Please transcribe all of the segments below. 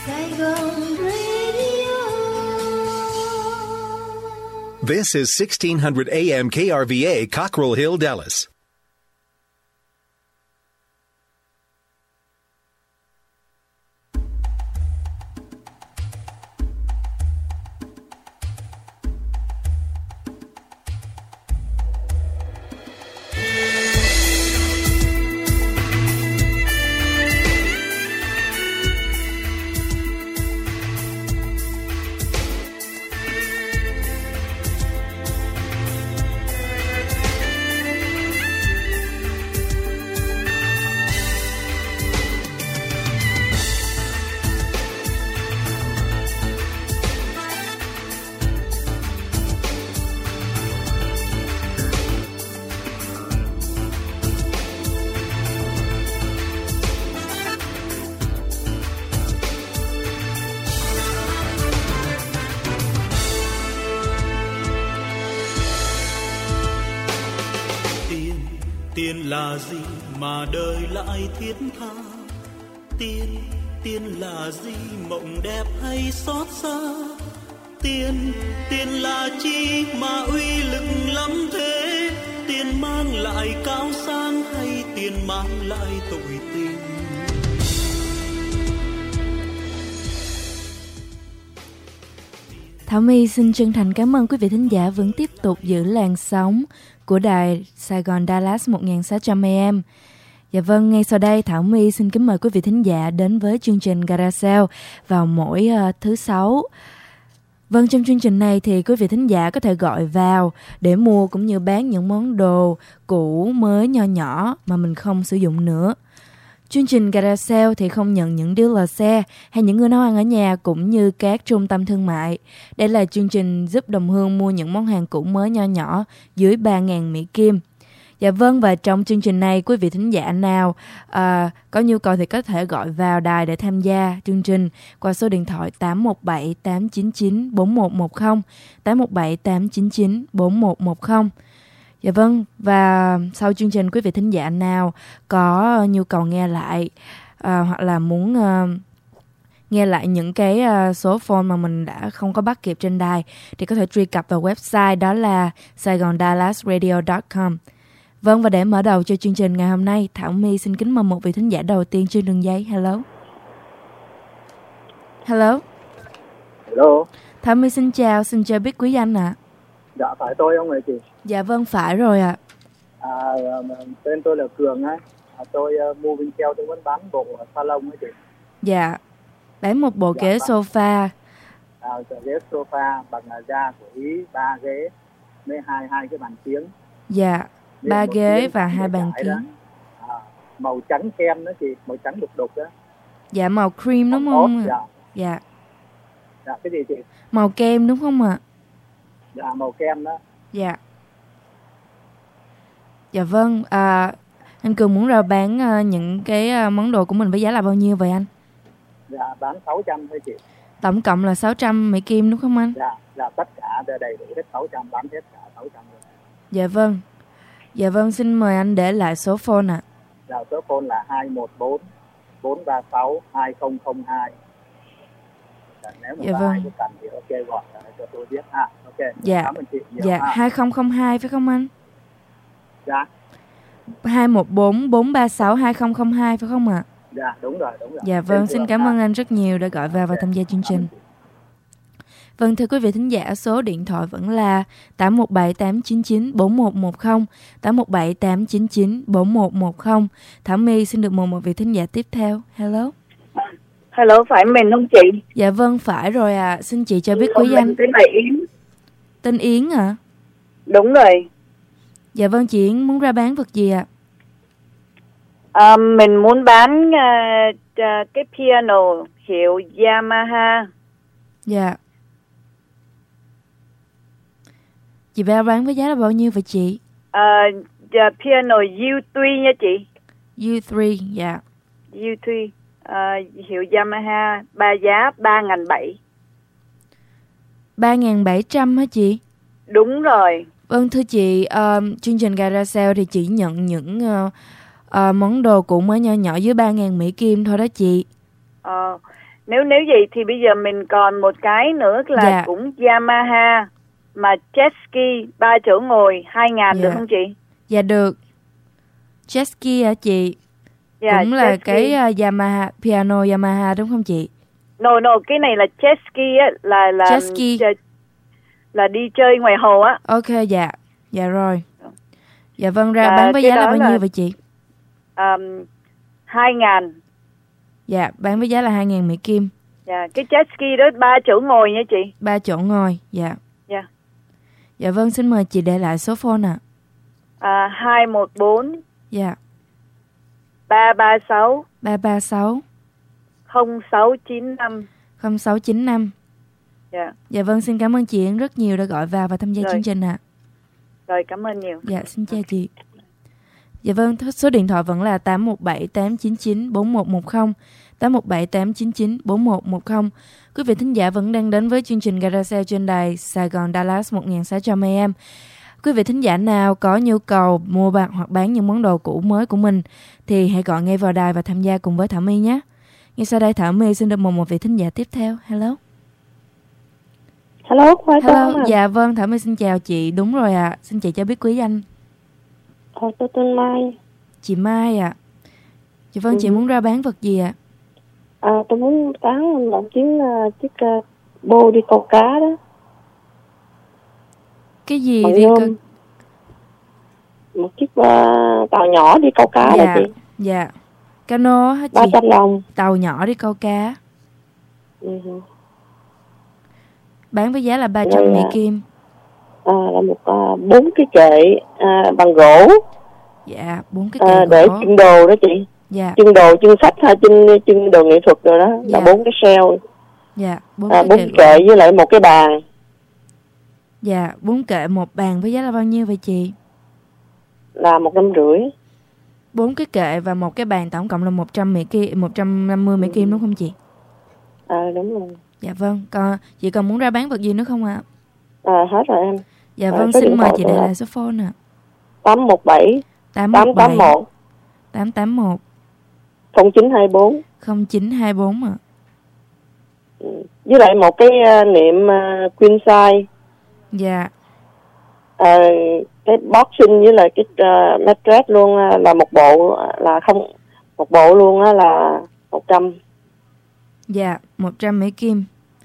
Saigon Radio. This is 1600 AM KRVA, Cockrell Hill, Dallas. Tiền là gì mà đời lại thiết tha? Tiền là gì mộng đẹp hay xót xa? Tiền là chi mà uy lực lắm thế? Tiền mang lại cao sang hay tiền mang lại tội tình? Thảo My xin chân thành cảm ơn quý vị thính giả vẫn tiếp tục giữ làn sóng của đài Sài Gòn Dallas 1600 AM. Dạ vâng, ngay sau đây Thảo My xin kính mời quý vị thính giả đến với chương trình Garage Sale vào mỗi thứ Sáu. Vâng, trong chương trình này thì quý vị thính giả có thể gọi vào để mua cũng như bán những món đồ cũ mới nho nhỏ mà mình không sử dụng nữa. Chương trình Garage Sale thì không nhận những dealer xe hay những người nấu ăn ở nhà cũng như các trung tâm thương mại. Đây là chương trình giúp đồng hương mua những món hàng cũ mới nho nhỏ dưới 3.000 Mỹ Kim. Dạ vâng, và trong chương trình này quý vị thính giả nào có nhu cầu thì có thể gọi vào đài để tham gia chương trình qua số điện thoại 817 899 4110, 817 899 4110. Dạ vâng, và sau chương trình quý vị thính giả nào có nhu cầu nghe lại hoặc là muốn nghe lại những cái số phone mà mình đã không có bắt kịp trên đài thì có thể truy cập vào website đó là saigondallasradio.com. Vâng, và để mở đầu cho chương trình ngày hôm nay, Thảo My xin kính mời một vị thính giả đầu tiên trên đường dây. Hello. Hello. Hello. Thảo My xin chào biết quý danh ạ. Dạ, phải tôi không người chị? Dạ vâng, phải rồi ạ. Tên tôi là Cường ấy. Tôi mua Vinh Keo, tôi muốn bán bộ salon ấy chị. Dạ, bán một bộ ghế sofa. Ghế sofa bằng da của Ý, 3 ghế, với hai cái bàn kiếng. Dạ, 3 ghế và 2 bàn kiếng. Màu trắng kem đó chị, màu trắng đục đục đó. Dạ, màu cream đúng không? Dạ. Dạ. Dạ, cái gì chị? Màu kem đúng không ạ? Dạ, màu kem đó. Dạ. Dạ vâng, anh Cường muốn rao bán những cái món đồ của mình với giá là bao nhiêu vậy anh? Dạ, bán 600 thôi chị. Tổng cộng là 600 Mỹ Kim đúng không anh? Dạ, tất cả đầy đủ hết 600, bán hết cả 600 rồi. Dạ vâng. Dạ vâng, xin mời anh để lại số phone ạ. Dạ, số phone là 214 436 2002. Nếu mà ai có cần thì ok gọi cho tôi biết ha. Ok. Dạ. Cảm ơn chị nhiều. Dạ, 2002 phải không anh? Dạ. 214 436 2002 phải không ạ? Dạ, đúng rồi. Dạ vâng, xin cảm ơn anh rất nhiều đã gọi vào và tham gia chương trình. Vâng, thưa quý vị thính giả, số điện thoại vẫn là 817 899 4110, 817 899 4110. Thảo My xin được mời một vị thính giả tiếp theo. Hello. Hello, phải mình không chị? Dạ vâng, phải rồi ạ. Xin chị cho biết quý danh. Tên là Yến. Tên Yến ạ? Đúng rồi. Dạ vâng, chị Yến muốn ra bán vật gì ạ? Mình muốn bán cái piano hiệu Yamaha. Dạ. Chị ra bán với giá là bao nhiêu vậy chị? Piano U3 nha chị. U3, dạ. U3 hiệu Yamaha, giá 3.700. 3.700 hả chị? Đúng rồi. Vâng, thưa chị, chương trình Garage Sale thì chỉ nhận những món đồ cũ mới nho nhỏ dưới 3.000 Mỹ Kim thôi đó chị. Nếu vậy thì bây giờ mình còn một cái nữa là Dạ. cũng Yamaha mà jet ski 3 chỗ ngồi 2.000 được Dạ. không chị? Dạ được. Jet ski hả chị? Dạ, Cũng là jet ski. cái Yamaha, piano Yamaha đúng không chị? No, cái này là jet ski á, là Jet ski. là đi chơi ngoài hồ á. Ok, dạ. Dạ rồi. Dạ vâng, ra Là bán với cái giá là đó bao là- nhiêu vậy chị? 2.000. Dạ, bán với giá là 2.000 Mỹ Kim. Dạ, cái jet ski đó 3 chỗ ngồi nha chị. 3 chỗ ngồi, dạ. Dạ. Dạ vâng, xin mời chị để lại số phone ạ. 214 Dạ, 336 336 0695. 0695. Dạ. Dạ vâng, xin cảm ơn chị Yến rất nhiều đã gọi vào và tham gia Rồi. chương trình ạ. Rồi, cảm ơn nhiều. Dạ, xin chào chị. Dạ vâng, số điện thoại vẫn là 817 899 4110, 817 899 4110. Quý vị thính giả vẫn đang đến với chương trình Garage Sale trên đài Sài Gòn Dallas 1600 AM. Quý vị thính giả nào có nhu cầu mua bán hoặc bán những món đồ cũ mới của mình thì hãy gọi ngay vào đài và tham gia cùng với Thảo My nhé. Ngay sau đây Thảo My xin được mời một vị thính giả tiếp theo. Hello. Hello, Hello, dạ vâng, Thảo My xin chào chị. Đúng rồi ạ. Xin chị cho biết quý danh. Tôi tên Mai. Chị Mai ạ. Dạ vâng, chị muốn ra bán vật gì ạ? Tôi muốn bán một chiếc bô đi câu cá đó. Cái gì Bằng đi nhôm. cơ? Một chiếc tàu nhỏ đi câu cá đó Dạ, chị. dạ. Cano hả chị? 300 đồng. Tàu nhỏ đi câu cá. Bán với giá là 300 Rồi, Mỹ Kim. Là một 4 cái kệ bằng gỗ. Dạ, 4 cái kệ Để gỗ. trưng đồ đó chị. Dạ, Trưng đồ, trưng sách hay trưng đồ nghệ thuật rồi đó. Là Dạ. 4 cái shelf. dạ, 4 4 cái cái kệ. kệ với lại một cái bàn. Dạ, 4 kệ một bàn với giá là bao nhiêu vậy chị? Là 150. 4 cái kệ và một cái bàn tổng cộng là 100 Mỹ Kim, 150 Mỹ Kim đúng không chị? Đúng rồi. Dạ vâng, còn chị còn muốn ra bán vật gì nữa không ạ? Hết rồi em. Dạ vâng, số xin điện mời thoại chị của để em. lại số phone ạ. 817 881 881 0924. 0924 ạ. Với lại một cái niệm queen size, Dạ, cái boxing với lại cái mattress luôn là một bộ là không, một bộ luôn á là 100. dạ, 100 Mỹ Kim.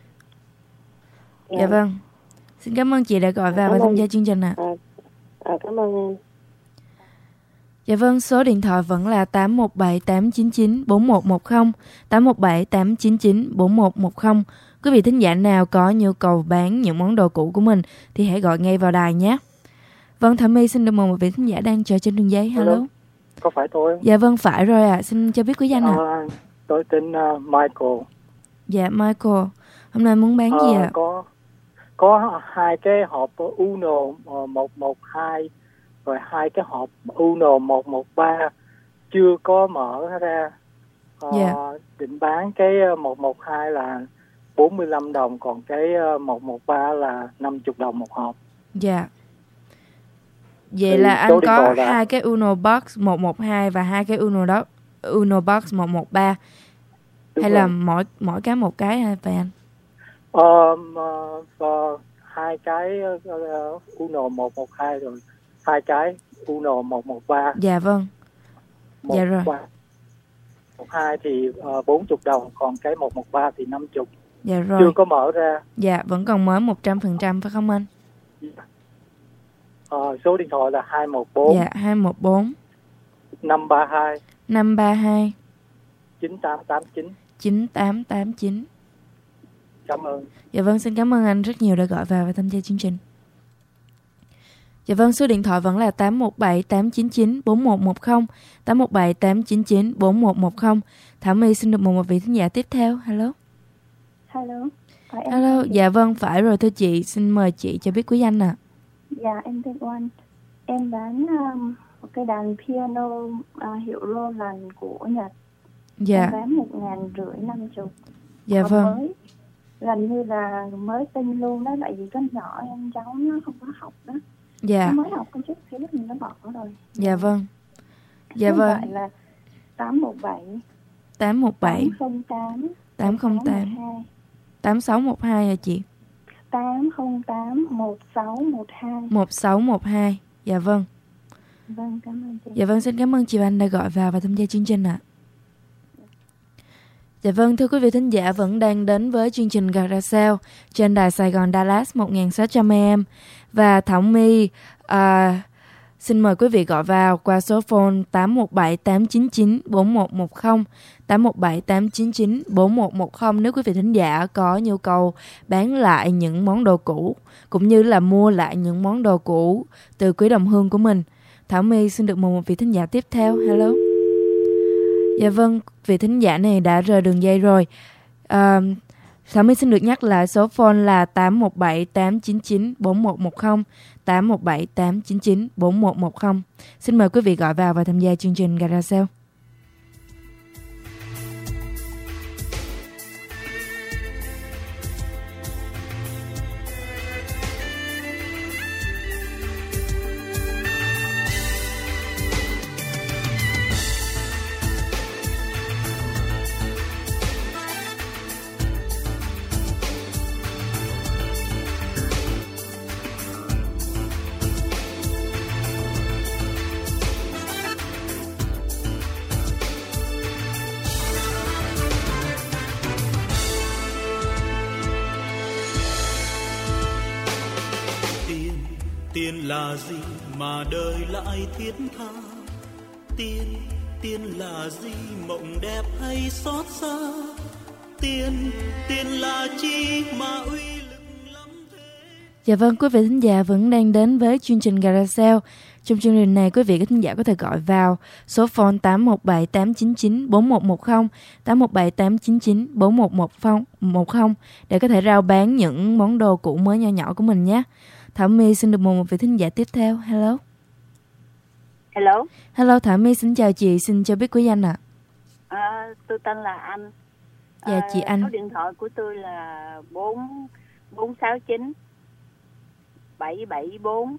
Dạ vâng. Xin cảm ơn chị đã gọi vào và tham gia chương trình ạ. Cảm ơn em. Dạ vâng, số điện thoại vẫn là 817 899 4110, 817 899 4110. Quý vị thính giả nào có nhu cầu bán những món đồ cũ của mình thì hãy gọi ngay vào đài nhé. Vâng, Thảo My xin được mời một vị thính giả đang chờ trên đường dây. Hello. Có phải tôi không? Dạ vâng, phải rồi ạ. Xin cho biết quý danh ạ. Tôi tên Michael. Dạ, Michael. Hôm nay muốn bán gì ạ? Có 2 cái hộp Uno 112 rồi 2 cái hộp Uno 113 chưa có mở ra. Dạ. Định bán cái 112 là 45 đồng, còn cái 113 là 50 đồng một hộp. Dạ. Vậy Thì là anh số điện có thoại là- 2 cái Uno Box 112 và 2 cái Uno Box 113. Đúng Hay rồi. là mỗi cái một cái hả phải anh? 2 cái Uno 112 rồi 2 cái Uno 113. Dạ vâng. Dạ rồi. 12 thì 40 đồng, còn cái 113 thì 50. Dạ rồi. Chưa có mở ra. Dạ, vẫn còn mới 100% phải không anh? Số điện thoại là 214 Dạ, 214 532 532 9889. 9889. Cảm ơn. Dạ vâng, xin cảm ơn anh rất nhiều đã gọi vào và tham gia chương trình. Dạ vâng, số điện thoại vẫn là 817 899 4110, 817 899 4110. Thảo My xin được một vị thính giả tiếp theo. Hello. Hello. Em Hello, dạ vâng, phải rồi thưa chị. Xin mời chị cho biết quý danh ạ. Dạ, em tên Oanh. Em bán một cái đàn piano hiệu Roland của Nhật. Dạ, Em bán 1.550. dạ Còn vâng. mới, gần như là mới tinh luôn đó, tại vì con nhỏ em cháu nó không có học đó. Dạ, Nó mới học con chút xíu thì nó bỏ rồi. dạ vâng. Dạ Số vâng. điện thoại là 817 817 808 808 8612 hả chị? 808 1612. 1612. Dạ vâng. Vâng, cảm ơn chị. Dạ vâng, xin cảm ơn chị Anh đã gọi vào và tham gia chương trình ạ. Dạ vâng, thưa quý vị thính giả, vẫn đang đến với chương trình Garage trên đài Sài Gòn Dallas 1600 AM. Và Thảo My xin mời quý vị gọi vào qua số phone 817 899 4110, 817 899 4110 nếu quý vị thính giả có nhu cầu bán lại những món đồ cũ cũng như là mua lại những món đồ cũ từ Quý Đồng Hương của mình. Thảo My xin được mời một vị thính giả tiếp theo. Hello. Dạ vâng, vị thính giả này đã rời đường dây rồi. Thảo My xin được nhắc lại số phone là 817 899 4110, 817 899 4110. Xin mời quý vị gọi vào và tham gia chương trình Garage. Tiền là gì mà đời lại thiết tha? Tiền là gì mộng đẹp hay xót xa? Tiền là chi mà uy lực lắm thế? Dạ vâng, quý vị thính giả vẫn đang đến với chương trình Garage. Trong chương trình này, quý vị thính giả có thể gọi vào số phone 817 899 4110, 817 899 4110 để có thể rao bán những món đồ cũ mới nho nhỏ của mình nhé. Thảo My xin được mời một vị thính giả tiếp theo. Hello. Hello. Hello Thảo My, xin chào chị, xin cho biết quý danh ạ. Tôi tên là Anh. Dạ chị Anh. Số điện thoại của tôi là 469 774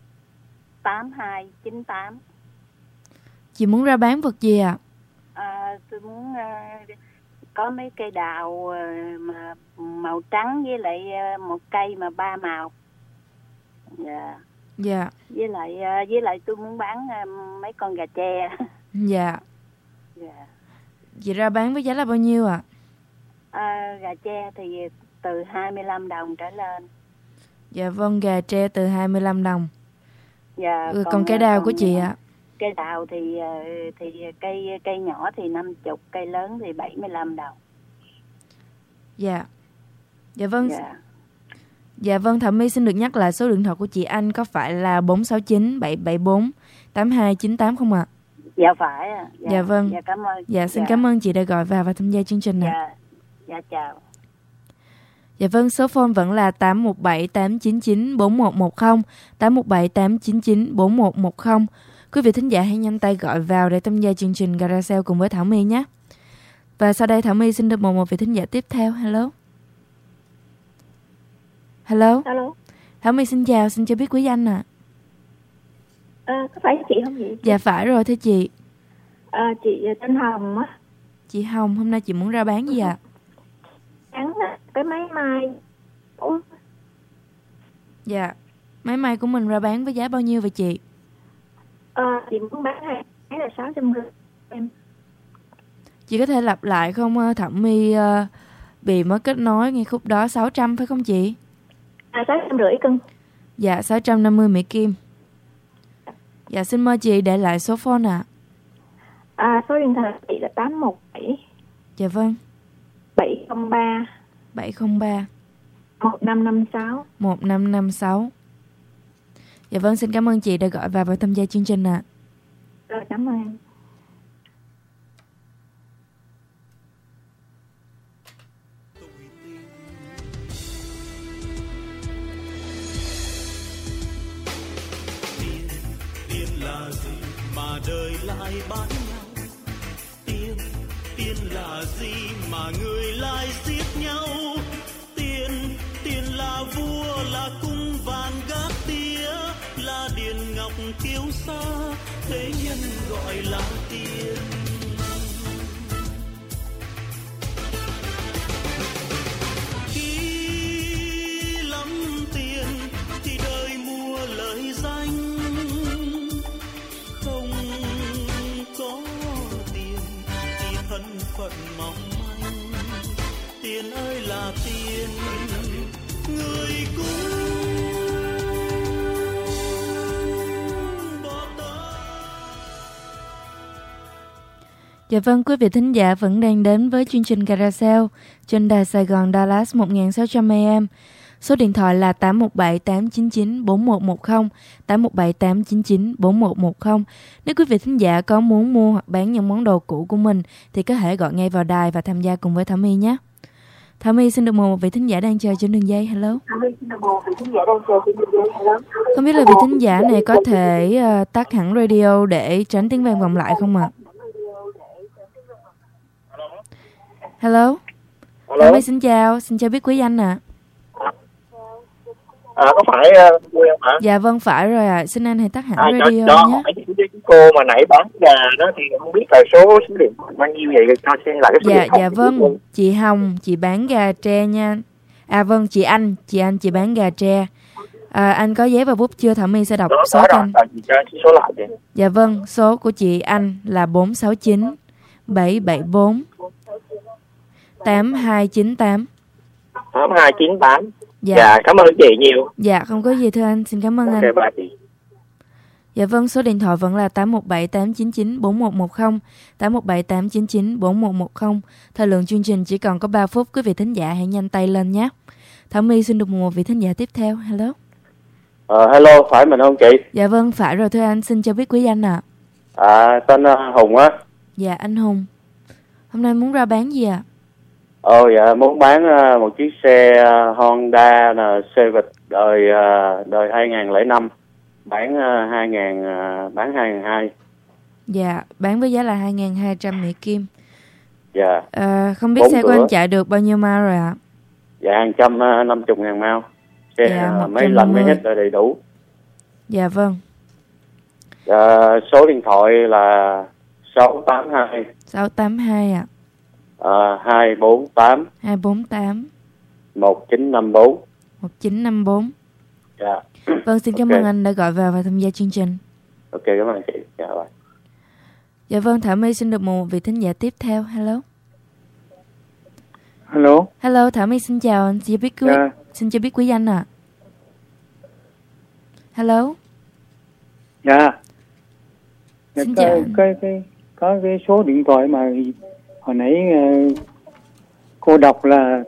8298. Chị muốn ra bán vật gì ạ? Tôi muốn có mấy cây đào mà màu trắng với lại một cây mà 3 màu. Dạ. Dạ. Với lại tôi muốn bán mấy con gà tre. Dạ. Dạ. Chị ra bán với giá là bao nhiêu ạ? Gà tre thì từ 25 đồng trở lên. Dạ vâng, gà tre từ 25 đồng. Dạ. Còn cây đào của chị ạ? Cây đào thì cây nhỏ thì 50, cây lớn thì 75 đồng. Dạ. Dạ vâng. Dạ. Dạ vâng, Thảo My xin được nhắc lại số điện thoại của chị Anh có phải là 469 774 8298 không ạ? Dạ phải ạ. Dạ vâng. Dạ cảm ơn. Dạ xin cảm ơn chị đã gọi vào và tham gia chương trình này. Dạ chào. Dạ vâng, số phone vẫn là 817 899 4110, 817 899 4110. Quý vị thính giả hãy nhanh tay gọi vào để tham gia chương trình Garage cùng với Thảo My nhé. Và sau đây Thảo My xin được mời một vị thính giả tiếp theo. Hello. Hello. Hello. Thảo My xin chào, xin cho biết quý danh ạ. Có phải chị không vậy? Dạ phải rồi thưa chị. Chị tên Hồng á. Chị Hồng, hôm nay chị muốn ra bán gì ạ? Bán cái máy may. Dạ. Máy may của mình ra bán với giá bao nhiêu vậy chị? Chị muốn bán cái là 650 em. Chị có thể lặp lại không? Thảo My bị mất kết nối ngay khúc đó. 600 phải không chị? 650 cân. Dạ 650 Mỹ Kim. Dạ xin mời chị để lại số phone ạ. Số điện thoại chị là 817. Dạ vâng. 703 1556 1556. Dạ vâng, xin cảm ơn chị đã gọi vào và tham gia chương trình ạ. Rồi, cảm ơn em. Tiền là gì mà đời lại bán nhau? Tiền là gì mà người lại giết nhau? Tiền là vua, là cung vàng gác tía, là điền ngọc kiêu sa, thế nhân gọi là tiền. Dạ vâng, quý vị thính giả vẫn đang đến với chương trình Carousel trên đài Sài Gòn Dallas 1600 AM. Số điện thoại là 817 899 4110, 817 899 4110. Nếu quý vị thính giả có muốn mua hoặc bán những món đồ cũ của mình thì có thể gọi ngay vào đài và tham gia cùng với Thảo My nhé. Thảo My xin được mời một vị thính giả đang chờ trên đường dây. Hello. Không biết là vị thính giả này có thể tắt hẳn radio để tránh tiếng vang vọng lại không ạ? Hello. Thảo My xin chào biết quý anh ạ. Có phải Quy không hả? Dạ vâng, phải rồi ạ. Xin anh hãy tắt hẳn radio nhé. Hỏi cô mà nãy bán gà đó thì không biết là số điện bao nhiêu vậy, cho xem lại cái số điện thoại. Dạ vâng, chị Hồng, chị bán gà tre nha. À vâng, chị anh, chị bán gà tre. Anh có giấy và bút chưa? Thảo My sẽ đọc số cho anh. Số lại đi. Dạ vâng, số của chị anh là 469 774 8298. 8298. Dạ, cảm ơn chị nhiều. Dạ, không có gì thưa anh, xin cảm ơn anh. Ok, bye chị. Dạ vâng, số điện thoại vẫn là 817 899 4110, 817 899 4110. Thời lượng chương trình chỉ còn có 3 phút, quý vị thính giả hãy nhanh tay lên nhé. Thảo My xin được một vị thính giả tiếp theo. Hello. Hello, phải mình không chị? Dạ vâng, phải rồi thưa anh, xin cho biết quý danh ạ. Tên Hùng á. Dạ, anh Hùng. Hôm nay muốn ra bán gì ạ? Dạ, muốn bán một chiếc xe Honda Civic đời 2005, bán 2002. Dạ, bán với giá là 2.200 Mỹ Kim. Dạ. Không biết xe của anh chạy được bao nhiêu mile rồi ạ? Dạ, 150.000 mile. Xe dạ, máy lạnh máy hết là đầy đủ. Dạ vâng. Số điện thoại là 682. 682 ạ. 248 1954. 1954. Dạ. Vâng, xin cảm ơn anh đã gọi vào và tham gia chương trình. Ok, cảm ơn chị. Dạ rồi. Dạ vâng, Thảo My xin được một vị thính giả tiếp theo. Hello. Hello, Thảo My xin chào anh, xin cho biết quý danh ạ. Hello. Dạ. Xin chào. Có cái số điện thoại mà hồi nãy cô đọc là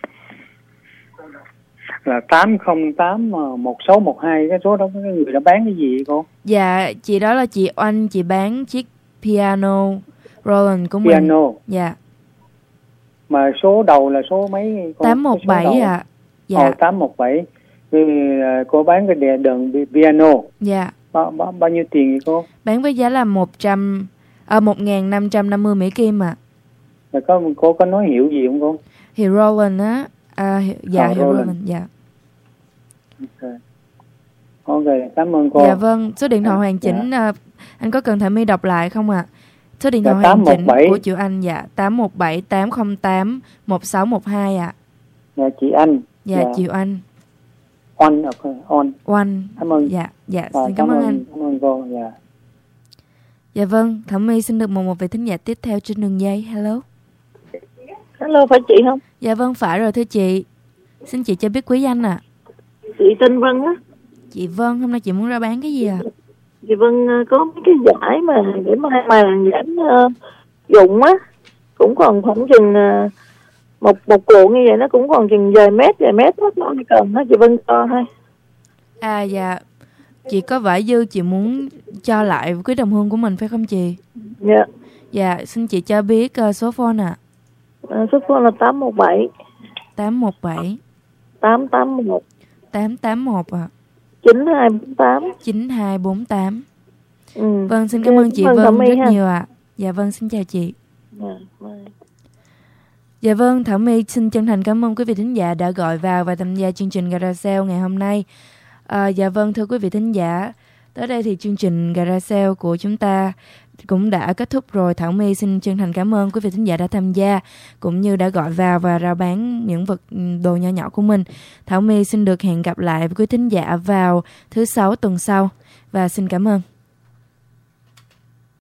808 1612, cái số đó cái người đã bán cái gì cô? Dạ, chị đó là chị Oanh, chị bán chiếc piano Roland của mình. Piano. Dạ. Mà số đầu là số mấy cô? 817 ạ. Dạ. 817. Cô bán cái đờn piano. Dạ. Bao nhiêu tiền vậy cô? Bán với giá là 1.550 Mỹ Kim ạ. Rồi cô có nói hiệu gì không cô? Hiệu Roland á. Dạ, hiệu Roland. Dạ. Ok, cảm ơn cô. Dạ vâng, số điện thoại hoàn chỉnh anh có cần Thảo My đọc lại không ạ? Số điện thoại hoàn chỉnh của chị Anh dạ 817 808 1612 ạ. Dạ chị Anh. Dạ chị Anh. Oanh. Cảm ơn. Dạ, xin cảm ơn anh. Cảm ơn cô. Dạ. Dạ vâng, Thảo My xin được một vị thính giả tiếp theo trên đường dây. Hello. Hello, phải chị không? Dạ vâng, phải rồi thưa chị. Xin chị cho biết quý danh ạ. Chị tên Vân á. Chị Vân, hôm nay chị muốn ra bán cái gì ạ? Chị Vân có mấy cái giải mà để mà giảm dụng á, cũng còn khoảng chừng một cuộn như vậy, nó cũng còn chừng vài mét hết, nó cần đó, chị Vân cho thôi. Dạ, chị có vải dư chị muốn cho lại quý đồng hương của mình phải không chị? Dạ. Dạ, xin chị cho biết số phone ạ. Số phone là 817 881 881 ạ. 9248. Vâng, xin cảm ơn chị Vân rất nhiều ạ. Dạ vâng, xin chào chị. Dạ vâng, Thảo My xin chân thành cảm ơn quý vị thính giả đã gọi vào và tham gia chương trình Garage Sale ngày hôm nay. Dạ vâng, thưa quý vị thính giả, tới đây thì chương trình Garage Sale của chúng ta cũng đã kết thúc rồi. Thảo My xin chân thành cảm ơn quý vị thính giả đã tham gia cũng như đã gọi vào và rao bán những vật đồ nhỏ nhỏ của mình. Thảo My xin được hẹn gặp lại với quý thính giả vào thứ 6 tuần sau và xin cảm ơn.